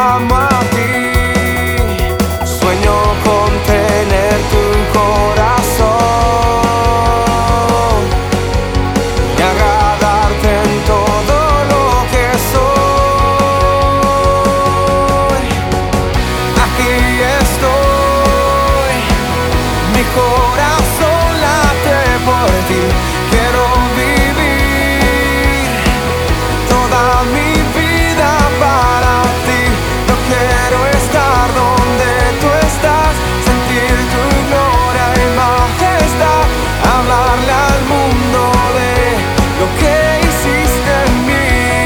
amo a ti. Sueño con tener tu corazón y agradarte en todo lo que soy. Aquí estoy, mi corazón late por ti. Quiero vivir toda mi vida para ti. No quiero estar donde tú estás, sentir tu gloria y majestad, hablarle al mundo de lo que hiciste en mí.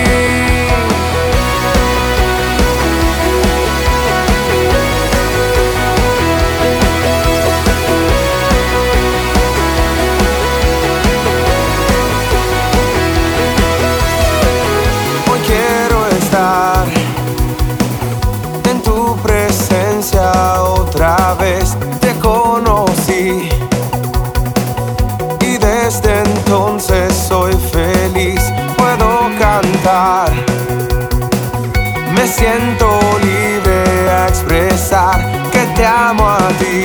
Hoy quiero estar en tu presencia otra vez. Te conocí y desde entonces soy feliz. Puedo cantar, me siento libre a expresar que te amo a ti,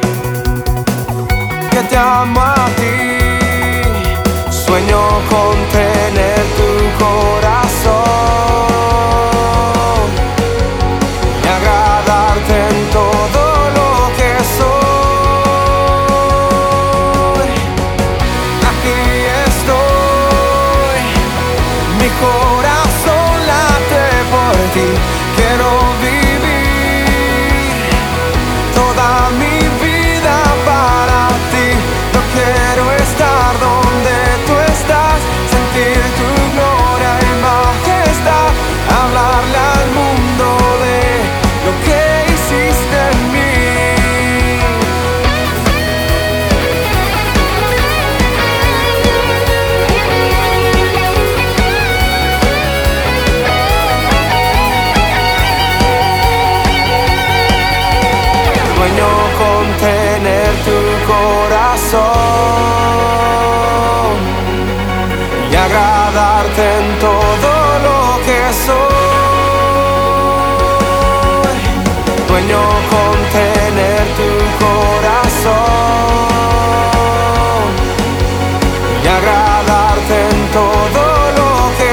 que te amo a ti. Sueño con tener tu corazón y agradarte en todo lo que soy. Aquí estoy, mi corazón late por ti. Quiero vivir toda mi vida para ti. No quiero estar donde tú estás, sentir tu gloria y majestad, hablarle al mundo de lo que hiciste en mí. Sueño con tener tu corazón y agradarte en todo lo que soy. Sueño con tener tu corazón y agradarte en todo lo que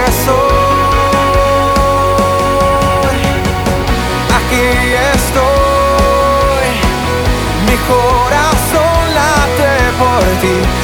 soy. Aquí estoy, mi corazón late por ti.